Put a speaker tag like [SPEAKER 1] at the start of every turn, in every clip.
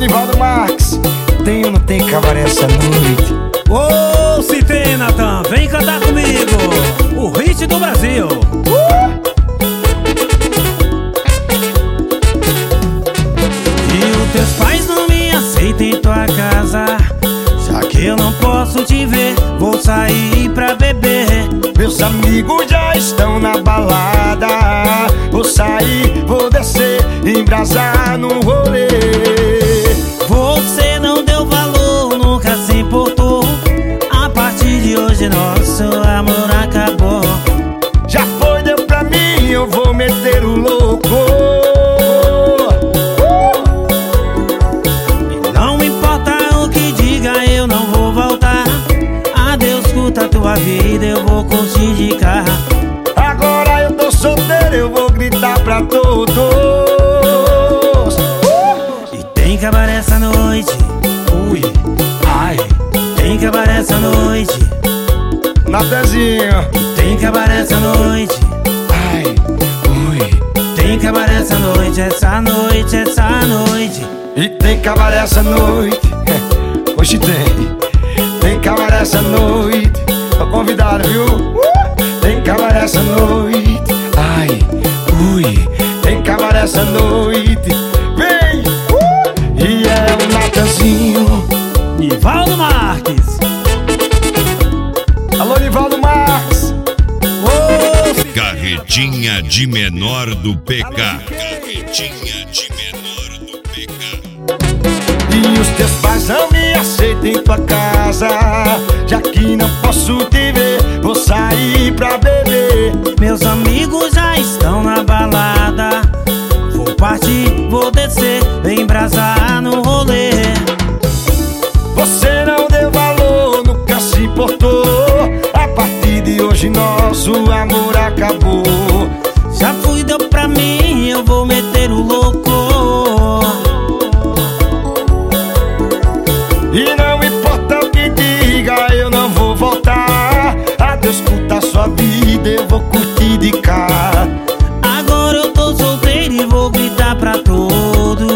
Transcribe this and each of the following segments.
[SPEAKER 1] Nivaldo Marques, tem ou não tem cabaré essa noite?
[SPEAKER 2] Ô, se tem, Natan, vem cantar comigo o hit do Brasil. E os teus pais não me aceitam em tua casa, já que eu não posso te ver, vou sair pra beber.
[SPEAKER 1] Meus amigos já estão na balada, vou sair, vou descer, embrasar no rolê.
[SPEAKER 2] Você não deu valor, nunca se importou. A partir de hoje nosso amor acabou.
[SPEAKER 1] Já foi, deu pra mim, eu vou meter o louco.
[SPEAKER 2] E não importa o que diga, eu não vou voltar. Adeus, curta a tua vida, eu vou curtir de carro.
[SPEAKER 1] Agora eu tô solteiro, eu vou gritar pra todos.
[SPEAKER 2] E tem cabaré essa noite, ui, ai. Tem cabaré essa noite,
[SPEAKER 1] Natanzinho.
[SPEAKER 2] e tem cabaré essa noite,
[SPEAKER 1] Ai, ui.
[SPEAKER 2] tem cabaré essa noite, essa noite, essa noite.
[SPEAKER 1] E tem cabaré essa noite. Hoje tem cabaré essa noite. Tô convidado, viu? Tem cabaré essa noite. Ai, ui. Tem cabaré essa noite. Vem! E é o Natanzinho.
[SPEAKER 2] Nivaldo Marques.
[SPEAKER 1] Alô, Nivaldo Marques.
[SPEAKER 3] Carretinha de menor do PK. Carretinha de menor do PK.
[SPEAKER 1] E os teus pais não me aceitam em tua casa, já que não posso te ver, vou sair pra beber.
[SPEAKER 2] Meus amigos já estão na balada, vou partir, vou descer, embrasar no rolê.
[SPEAKER 1] Você não deu valor, nunca se importou. A partir de hoje nosso amor acabou.
[SPEAKER 2] Já fui, deu pra mim, eu vou meter o louco.
[SPEAKER 1] E não importa o que diga, eu não vou voltar. Adeus, curta a sua vida, eu vou curtir de cá.
[SPEAKER 2] Agora eu tô solteiro e vou gritar pra todos.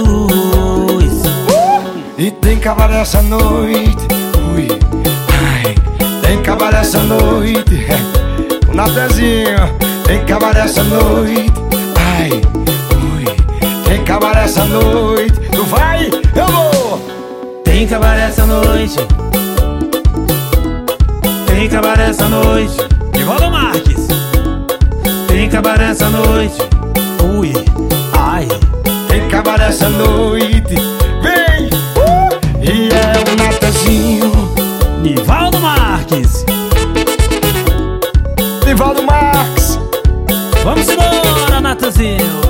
[SPEAKER 1] E tem cabaré essa noite, ui, ai. Tem cabaré essa noite, o Natanzinho. Tem cabaré essa noite, ai, ui. Tem cabaré essa noite, tu vai, eu vou.
[SPEAKER 2] Tem cabaré essa noite, tem cabaré essa noite. Nivaldo Marques. Tem cabaré essa noite, ui, ai.
[SPEAKER 1] Tem cabaré essa noite, vem! E é o Natanzinho.
[SPEAKER 2] Nivaldo Marques.
[SPEAKER 1] Nivaldo Marques.
[SPEAKER 2] Vamos embora, Natanzinho.